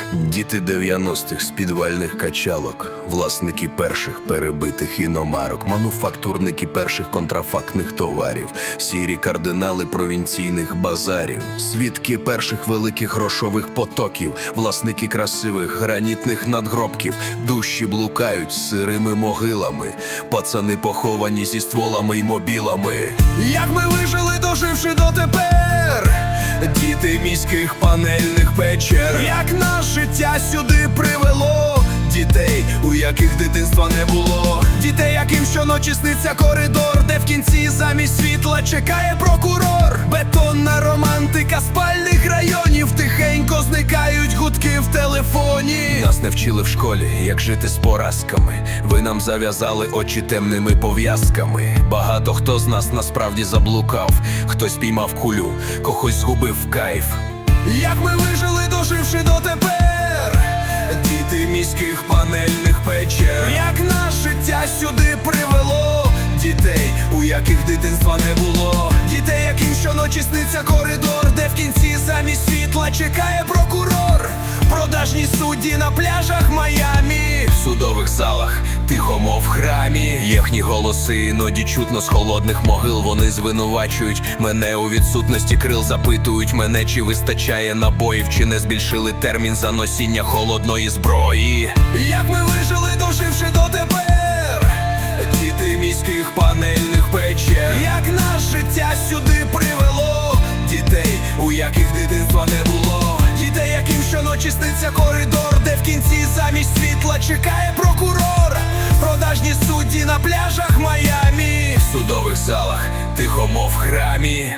Діти 90-х з підвальних качалок, власники перших перебитих іномарок, мануфактурники перших контрафактних товарів, сірі кардинали провінційних базарів, свідки перших великих грошових потоків, власники красивих гранітних надгробків, душі блукають з сирими могилами, пацани поховані зі стволами й мобілами. Як ми вижили, доживши дотепер, діти міських панельних печер. Як нас життя сюди привело, дітей, у яких дитинства не було, дітей, яким щоночі сниться коридор, де в кінці замість світла чекає прокурор. Бетонна романтика спальних районів, тихенько зникають гудки в телефоні. Нас не вчили в школі, як жити з поразками. Ви нам зав'язали очі темними пов'язками. Багато хто з нас насправді заблукав, хтось піймав кулю, когось згубив кайф. Як ми вижили, доживши дотепер, діти міських панельних печер. Як нас життя сюди привело, дітей, у яких дитинства не було, дітей, яким щоночі сниться коридор, де в кінці замість світла чекає прокурор. Продажні судді на пляжах Майамі, в судових залах тихо, мов в храмі. Їхні голоси іноді чутно з холодних могил. Вони звинувачують мене у відсутності крил, запитують мене, чи вистачає набоїв, чи не збільшили термін за носіння холодної зброї. Як ми вижили, доживши дотепер, діти міських панельних печер. Як нас життя сюди привело, дітей, у яких дитинства не було, дітей, яким щоночі сниться коридор, де в кінці замість світла чекає прокурор. Продажні судді на пляжах Майамі, в судових залах тихо, мов в храмі.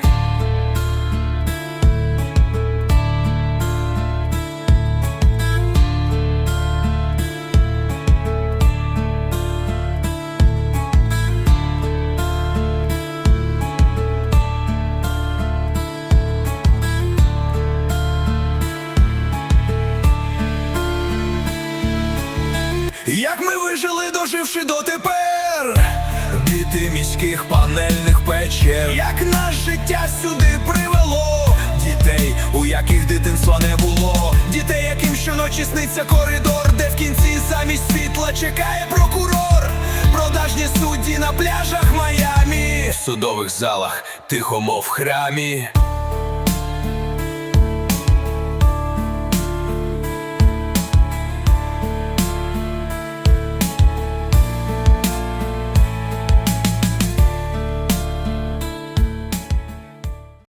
Як ми вижили, доживши дотепер, діти міських панельних печер. Як нас життя сюди привело, дітей, у яких дитинства не було, дітей, яким щоночі сниться коридор, де в кінці замість світла чекає прокурор. Продажні судді на пляжах Майамі, в судових залах тихо, мов в храмі.